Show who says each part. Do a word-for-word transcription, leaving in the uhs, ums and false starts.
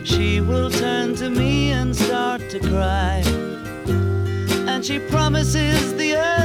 Speaker 1: she will turn to me and start to cry. And she promises the earth